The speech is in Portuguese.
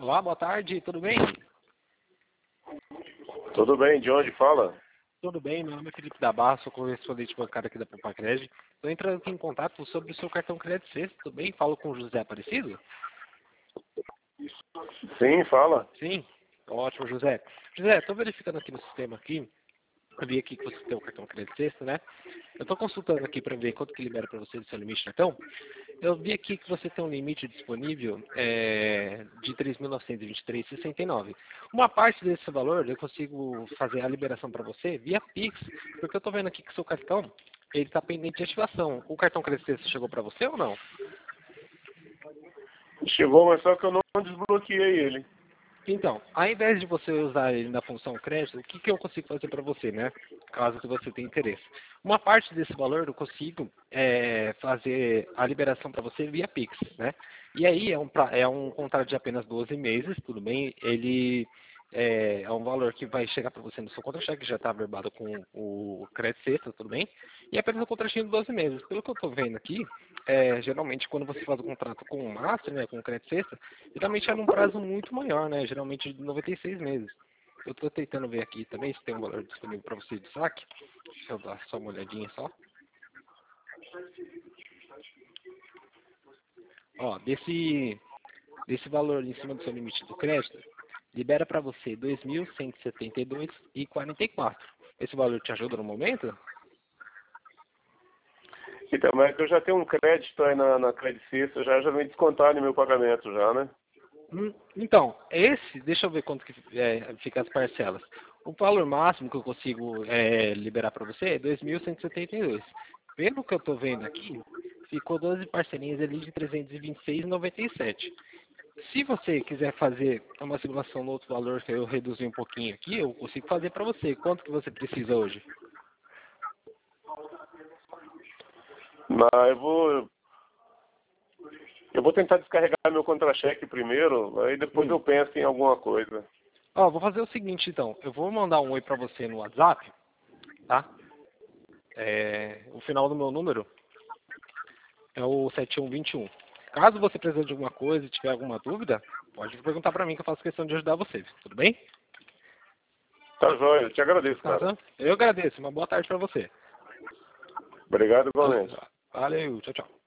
Olá, boa tarde, tudo bem? Tudo bem, de onde fala? Tudo bem, meu nome é Felipe da Barra, sou correspondente bancário aqui da Poupacred. Estou entrando aqui em contato sobre o seu cartão crédito sexto, tudo bem? Falo com o José Aparecido? Sim, fala. Sim? Ótimo, José. José, estou verificando aqui no sistema aqui, eu vi aqui que você tem o cartão crédito sexto, né? Eu estou consultando aqui para ver quanto que libera para você do seu limite de cartão. Eu vi aqui que você tem um limite disponível de R$ 3.923,69. Uma parte desse valor eu consigo fazer a liberação para você via Pix, porque eu estou vendo aqui que seu cartão ele está pendente de ativação. O cartão crédito chegou para você ou não? Chegou, mas só que eu não desbloqueei ele. Então, ao invés de você usar ele na função crédito, o que, que eu consigo fazer para você, né? Caso que você tenha interesse. Uma parte desse valor eu consigo fazer a liberação para você via Pix, né? E aí é um contrato de apenas 12 meses, tudo bem? Ele é um valor que vai chegar para você no seu contra-cheque, que já está averbado com o crédito sexta, tudo bem? E é apenas um contratinho de 12 meses. Pelo que eu estou vendo aqui, geralmente quando você faz o contrato com o Master, né, com o crédito sexta, geralmente é num prazo muito maior, né? Geralmente de 96 meses. Eu estou tentando ver aqui também se tem um valor disponível para você de saque. Deixa eu dar só uma olhadinha só. Ó, desse valor em cima do seu limite do crédito, libera para você R$ 2.172,44. Esse valor te ajuda no momento? Então, mas é que eu já tenho um crédito aí na Credit Suisse, já vem descontado no meu pagamento já, né? Então, deixa eu ver quanto que fica as parcelas. O valor máximo que eu consigo liberar para você é 2.172. Pelo que eu estou vendo aqui, ficou 12 parcelinhas ali de R$ 326,97. Se você quiser fazer uma simulação no outro valor que eu reduzi um pouquinho aqui, eu consigo fazer para você. Quanto que você precisa hoje? Mas eu vou tentar descarregar meu contra-cheque primeiro, aí depois eu penso em alguma coisa. Ó, vou fazer o seguinte então. Eu vou mandar um oi para você no WhatsApp, tá? O final do meu número é o 7121. Caso você precise de alguma coisa e tiver alguma dúvida, pode perguntar para mim que eu faço questão de ajudar você. Tudo bem? Tá joia, eu te agradeço, Tá, cara. eu agradeço. Uma boa tarde para você. Obrigado igualmente. Valeu, tchau, tchau.